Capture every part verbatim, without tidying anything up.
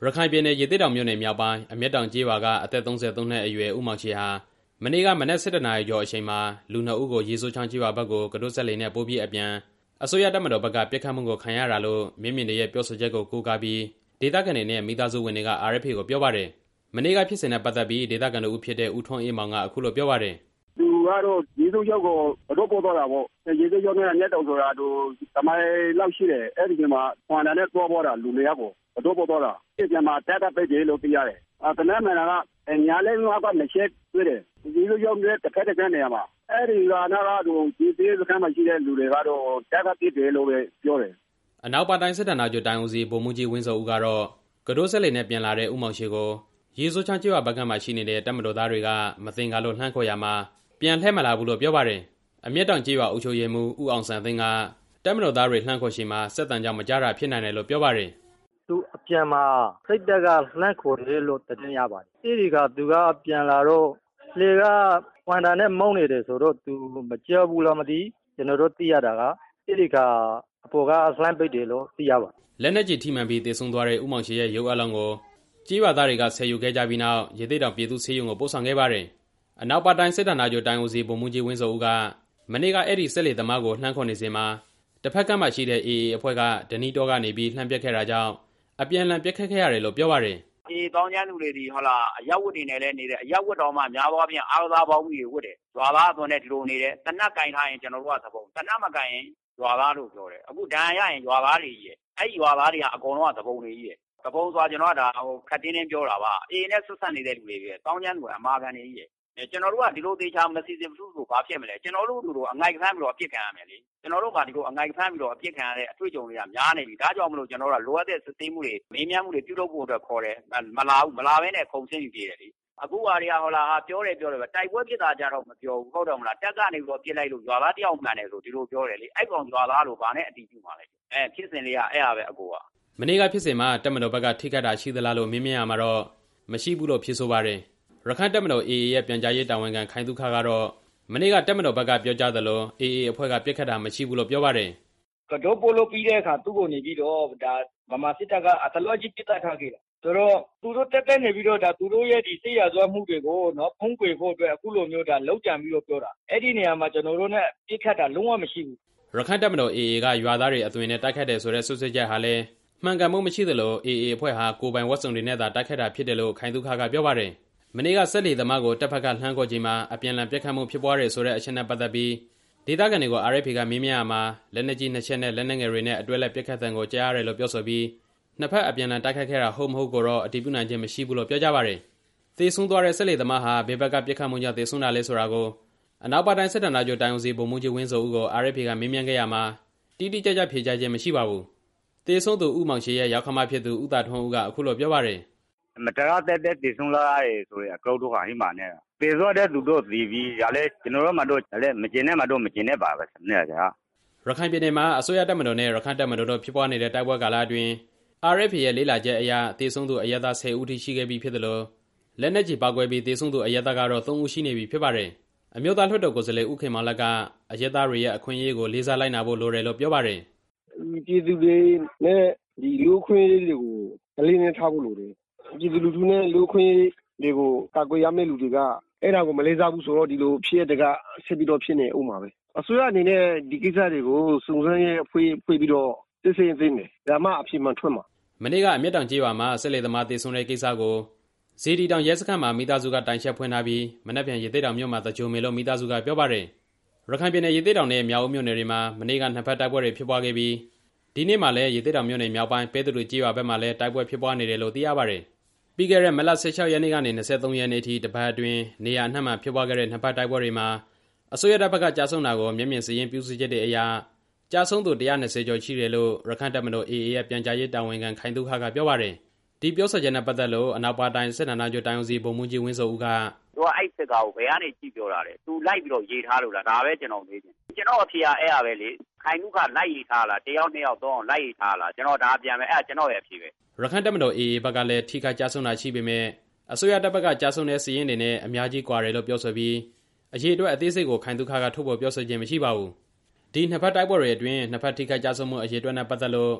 ခိုင်ပြည်နယ်ရေသေးတောင်မြို့နယ်မြောက်ပိုင်းအမျက်တောင်ကျေးရွာကအသက်သုံးသုံးနှစ်အရွယ်ဦးမောင်ချေဟာမနေ့ကမနက် ၁၁ နာရီကျော်အချိန်မှာလူနှစ်ဦးကိုရေစိုးချောင်းကျေးရွာဘက်ကိုကတိုးဆက်လေနဲ့ပို့ပြီးအပြန်အစိုးရတပ်မတော်ဘက်ကပြစ်ခတ်မှုကိုခံရတာလို့မြင့်မြင့်တွေရဲ့ပြောဆိုချက်ကိုကိုးကားပြီးဒေသခံတွေနဲ့မိသားစုဝင်တွေက အာရ်အက်ဖ်အေ ကိုပြောပါတယ်။မနေ့ကဖြစ်စဉ်နဲ့ပတ်သက်ပြီးဒေသခံတို့ဦးဖြစ်တဲ့ဦးထွန်းအေးမောင်ကအခုလိုပြောပါတယ်။သူကတော့ရေစိုးချောင်းကိုတော့ပို့တော့တာပေါ့။ရေစိုးချောင်းနဲ့အမျက်တောင်ဆိုတာသူတမိုင်လောက်ရှိတယ်။အဲ့ဒီမှာခွန်တာနဲ့သွားပေါ်တာလူတွေရောက်ကိုတော့ပို့တော့တာ။ဒီမှာတက်တက်ပဲကြီးလို့ပြရတယ်။အာတနက်မှန်တာကညာလဲငါကနှစ်ချက်တွေ့တယ်။ရေစိုးချောင်းနဲ့တစ်ခါတစ်ခါနေရမှာအဲ့ဒီကတော့ဒီသေးစခန်းမှာရှိတဲ့လူတွေကတော့တက်တက်ပြစ်တယ်လို့ပဲပြောတယ်။အနောက်ပါတိုင်းစစ်တပ်နာကျတိုင်းဦးစီးဗိုလ်မှူးကြီးဝင်းစောဦးကတော့ကတိုးဆက်လေနဲ့ပြန်လာတဲ့ဦးမောင်ရှိကိုရေစိုးချောင်းကျေးရွာဘက်ကမှရှိနေတဲ့တပ်မတော်သားတွေကမသင်္ကာလို့လှမ်းခေါ်ရမှာပြန်လှည့်မလာဘူးလို့ပြောပါတယ်။အမျက်တောင်ကျေးရွာအုပ်ချုပ်ရေးမှူးဦးအောင်စံသိန်းကတပ်မတော်သားတွေလှမ်းခေါ်ရှိမှာစက်တန်ကြောင့်မကြားတာဖြစ်နိုင်တယ်လို့ပြောပါတယ်။သူအပြန်မှာစိတ်တက်ကလှမ်းခေါ်တယ်လို့တင်ရပါတယ်။အဲဒီကသူကပြန်လာတော့လေကဝန်တာနဲ့မုန်းနေတယ်ဆိုတော့သူမကြောက်ဘူးလားမသိကျွန်တော်တို့သိရတာကအဲဒီကအပေါ်ကလှမ်းပိတ်တယ်လို့သိရပါတယ်။လက်နက်ကြီးထိမှန်ပြီးတေဆုံးသွားတဲ့ဦးမောင်ရှိရဲ့ရုပ်အလောင်းကိုကျေးရွာသားတွေကဆယ်ယူခဲ့ကြပြီးနောက်ရေသေးတောင်ပြည်သူ့ဆေးရုံကိုပို့ဆောင်ခဲ့ပါတယ်။အနောက်ပါတိုင်းစစ်တပ်နာကျတိုင်းဦးစီးဗိုလ်မှူးကြီးဝင်းစောဦးကမနေ့ကအဲ့ဒီဆက်လေသမားကိုလှမ်းခေါ်နေစဉ်မှာတစ်ဖက်ကမှရှိတဲ့ အေအေ အဖွဲ့ကဒနီတောကနေပြီးလှမ်းပြက်ခဲ့တာကြောင့်အပြန်အလှန်ပြက်ခတ်ခဲ့ရတယ်လို့ပြောပါတယ်။ဒီတောင်းကျမ်းသူတွေဒီဟုတ်လားအရောက်ဝတ်တွေနဲ့လည်းနေတယ်အရောက်ဝတ်တော်မှများသောအားဖြင့်အားသားပေါင်းပြီးဝတ်တယ်။ရွာသားအသွင်နဲ့ဒီလိုနေတယ်တနက်ကင်ထားရင်ကျွန်တော်တို့ကသဘုံတနက်မကင်ရင်ရွာသားလို့ပြောတယ်။အခုဒဏ်ရာရရင်ရွာသားတွေကြီးရဲ့အဲ့ဒီရွာသားတွေကအကုန်လုံးကသဘုံတွေကြီးရဲ့သဘုံဆိုတာကျွန်တော်ကဒါဟိုခတ်တင်းတင်းပြောတာပါအေးနဲ့ဆွတ်ဆက်နေတဲ့လူတွေပဲတောင်းကျမ်းသူကအမာခံနေကြီးရဲ့ကျွန်တော်တို့ကဒီလိုသေးချာမစီစဉ်ဘူးဆိုဘာဖြစ်မလဲကျွန်တော်တို့လူတို့အငိုက်ဖမ်းပြီးတော့အပြစ်ခံရမယ်လေကျွန်တော်တို့ကဒီလိုအငိုက်ဖမ်းပြီးတော့အပြစ်ခံရတဲ့အတွေ့အကြုံတွေကများနေပြီဒါကြောင့်မလို့ကျွန်တော်တို့ကလိုအပ်တဲ့စစ်သေးမှုတွေမေးမြန်းမှုတွေပြုလုပ်ဖို့အတွက်ခေါ်တယ်မလာဘူးမလာဘဲနဲ့ခုံဆင်းပြီးပြေးတယ်လေအခုဟာတွေကဟောလာဟာပြောတယ်ပြောတယ်ပဲတိုက်ပွဲဖြစ်တာကြတော့မပြောဘူးဟုတ်တယ်မလားတက်ကနေပြီးတော့ပြစ်လိုက်လို့ရွာသားတယောက်မှန်တယ်ဆိုဒီလိုပြောတယ်လေအဲ့ကောင်ရွာသားလို့ဗာနဲ့အတီးပြမှာလဲအဲဖြစ်စဉ်လေးကအဲ့ဟာပဲအကိုကမနေ့ကဖြစ်စဉ်မှာတပ်မတော်ဘက်ကထိခိုက်တာရှိသလားလို့မေးမြန်းရမှာတော့မရှိဘူးလို့ဖြေဆိုပါတယ်ရခိုင်တပ်မတော် အေအေ ရဲ့ပြန်ကြားရေးတာဝန်ခံခိုင်သုခကတော့မနေ့ကတပ်မတော်ဘက်ကပြောကြားသလို အေအေ အဖွဲ့ကပြစ်ခတ်တာမရှိဘူးလို့ပြောပါတယ်ကတိုးပိုလို့ပြီးတဲ့အခါသူ့ကိုနေပြီးတော့ဒါဗမာစစ်တပ်ကအတလောကြီးပြစ်တက်ထားခဲ့တာဆိုတော့သူတို့တက်တက်နေပြီးတော့ဒါသူတို့ရဲ့ဒီစိတ်ရစွာမှုတွေကိုနော်ဖုံးကွယ်ဖို့အတွက်အခုလိုမျိုးဒါလောက်ကြံပြီးတော့ပြောတာအဲ့ဒီနေရာမှာကျွန်တော်တို့ ਨੇ ပြစ်ခတ်တာလုံးဝမရှိဘူးရခိုင်တပ်မတော် အေအေ ကရွာသားတွေအသွင်နဲ့တိုက်ခတ်တယ်ဆိုတဲ့ဆွဆွချက်ဟာလည်းမှန်ကန်မှုမရှိသလို အေအေ အဖွဲ့ဟာကိုပိုင်ဝတ်စုံတွေနဲ့သာတိုက်ခတ်တာဖြစ်တယ်လို့ခိုင်သုခကပြောပါတယ်မနေ့ကဆက်လီသမားကိုတပ်ဖက်ကလှမ်းခေါ်ချိန်မှာအပြန်အလှန်ပြက်ခတ်မှုဖြစ်ပွားတယ်ဆိုတဲ့အချက်နဲ့ပတ်သက်ပြီးဒေသခံတွေကို အာရ်အက်ဖ်အေ ကမေးမြန်းရမှာလက်နက်ကြီးနှစ်ချက်နဲ့လက်နက်ငယ်တွေနဲ့အတွဲလက်ပြက်ခတ်တဲ့ကိုကြားရတယ်လို့ပြောဆိုပြီးနှစ်ဖက်အပြန်အလှန်တိုက်ခတ်ခဲ့တာဟုတ်မဟုတ်ကိုတော့အတည်ပြုနိုင်ခြင်းမရှိဘူးလို့ပြောကြပါတယ်။သေဆုံးသွားတဲ့ဆက်လီသမားဟာဘယ်ဘက်ကပြက်ခတ်မှုကြောင့်သေဆုံးတာလဲဆိုတာကိုအနောက်ပါတိုင်းစစ်တပ်နာကျတိုင်းဦးစီးဗိုလ်မှူးကြီးဝင်းစောဦးကို အာရ်အက်ဖ်အေ ကမေးမြန်းခဲ့ရမှာတိတိကျကျဖြေကြားခြင်းမရှိပါဘူး။သေဆုံးသူဦးမောင်ရှိရဲ့ရောက်ခမဖြစ်သူဦးသာထွန်းဦးကအခုလိုပြောပါတယ်မတရားတက်တက်တည်ဆုံးလာရဲဆိုရင်အကောက်တို့ဟာဟိမာနဲ့ပေစောတဲ့သူတို့ဒီပြီးရလဲကျွန်တော်တို့မှတို့လည်းမကျင်နဲ့မှတို့မကျင်နဲ့ပါပဲနဲ့ကြာရခိုင်ပြည်နယ်မှာအစိုးရတပ်မတော်နဲ့ရခိုင်တပ်မတော်တို့ဖြစ်ပွားနေတဲ့တိုက်ပွဲကာလအတွင်း အာရ်အက်ဖ်အေ ရဲ့လေးလာချက်အရသေဆုံးသူအရပ်သားဆယ်ဦးထိရှိခဲ့ပြီးဖြစ်တယ်လို့လက်နက်ကြီးပောက်ကွဲပြီးသေဆုံးသူအရပ်သားကတော့သုံးဦးရှိနေပြီဖြစ်ပါတယ်အမျိုးသားလွှတ်တော်ကိုယ်စားလှယ်ဦးခင်မောင်လတ်ကအရပ်သားတွေရဲ့အခွင့်အရေးကိုလေးစားလိုက်နာဖို့လိုတယ်လို့ပြောပါတယ်ပြည်သူတွေနဲ့ဒီလူခွင့်ရေးတွေကိုအလေးနဲ့ထားဖို့လိုတယ်ပြည်သူလူထုနဲ့လူခွင့်ရေးတွေကိုကာကွယ်ရမယ့်လူတွေကအဲ့ဒါကိုမလေးစားဘူးဆိုတော့ဒီလိုဖြစ်ရတဲ့ကဆက်ပြီးတော့ဖြစ်နေဦးမှာပဲအစိုးရအနေနဲ့ဒီကိစ္စတွေကိုစုံစမ်းရေးအဖွဲ့ဖွဲ့ပြီးတော့စစ်ဆေးသိမယ်ဒါမှအဖြစ်မှန်ထွက်မှာမနေ့ကအမျက်တောင်ကျေးရွာမှာဆက်လေသမားတေဆုံးတဲ့ကိစ္စကိုဇေဒီတောင်ရဲစခန်းမှာမိသားစုကတိုင်ချက်ဖွင့်ထားပြီးမနက်ဖြန်ရေသေးတောင်မြို့မှာတကြိုမေလို့မိသားစုကပြောပါတယ်ရခိုင်ပြည်နယ်ရေသေးတောင်နဲ့မြောက်ဦးမြို့နယ်တွေမှာမနေ့ကနှစ်ဖက်တိုက်ပွဲတွေဖြစ်ပွားခဲ့ပြီးဒီနေ့မှလည်းရေသေးတောင်မြို့နယ်မြောက်ပိုင်းပဲသူလူကျေးရွာဘက်မှာလည်းတိုက်ပွဲဖြစ်ပွားနေတယ်လို့သိရပါတယ်ပြီးခဲ့တဲ့မတ်လဆယ်၆ရက်နေ့ကနေ၂၃ရက်နေ့ထိတပတ်အတွင်းနေရာအနှံ့မှာဖြစ်ပွားခဲ့တဲ့နှစ်ဖက်တိုက်ပွဲတွေမှာအစိုးရတပ်ဘက်ကကြာဆုံးတာကိုမျက်မြင်စည်ရင်ပြုစုချက်တွေအရကြာဆုံးသူone hundred twentyကျော်ရှိတယ်လို့ရခိုင်တပ်မတော် အေအေ ရဲ့ပြန်ကြားရေးတာဝန်ခံခိုင်သုခကပြောပါတယ်ဒီပြောဆိုချက်နဲ့ပတ်သက်လို့အနောက်ပါတိုင်းစစ်တပ်နာကျတိုင်းဦးစီးဗိုလ်မှူးကြီးဝင်းစောဦးကသူကအဲ့စစ်ကားကိုဘယ်ကနေကြည့်ပြောတာလဲသူလိုက်ပြီးတော့ရေးထားလို့လားဒါပဲကျွန်တော်မေးချင်ကျွန်တော်အဖေကအဲ့ရပဲလေခိုင်သုခလိုက်ရေးထားလားတယောက်နှစ်ယောက်သုံးအောင်လိုက်ရေးထားလားကျွန်တော်ဒါပြန်မယ်အဲ့ကျွန်တော်ရဲ့အဖေပဲရခိုင်တပ်မတော် အေအေ ဘက်ကလည်းထိခိုက်ကြာဆုံးတာရှိပေမဲ့အစိုးရတပ်ဘက်ကကြာဆုံးတဲ့စီးရင်တွေနဲ့အများကြီးကွာတယ်လို့ပြောဆိုပြီးအရေးအတွက်အသေးစိတ်ကိုခိုင်သုခကထုတ်ဖော်ပြောဆိုခြင်းမရှိပါဘူးဒီနှစ်ဖက်တိုက်ပွဲတွေအတွင်းနှစ်ဖက်ထိခိုက်ကြာဆုံးမှုအရေးအတွက်နဲ့ပတ်သက်လို့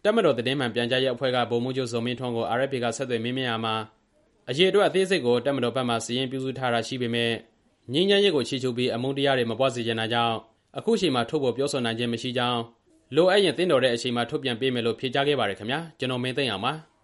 တပ်မတော်သတင်းမှန်ပြန်ကြားရေးအဖွဲ့ကဗိုလ်မှူးချုပ်ဇော်မင်းထွန်းကို အာအက်ဖ်ပီ ကဆက်သွယ်မေးမြန်းရာမှာအရေးအတွက်အသေးစိတ်ကိုတပ်မတော်ဘက်မှစီရင်ပြုစုထားတာရှိပေမဲ့ငြိမ်းချမ်းရေးကိုချီချူပြီးအမုန်းတရားတွေမပွားစေချင်တာကြောင့်အခုချိန်မှာထုတ်ဖို့ပြောဆိုနိုင်ခြင်းမရှိကြောင်းလိုအပ်ရင်တင်းတော်တဲ့အချိန်မှာထုတ်ပြန်ပေးမယ်လို့ဖြေကြားခဲ့ပါတယ်ခင်ဗျာကျွန်တော်မင်းသိန်းအောင်ပါ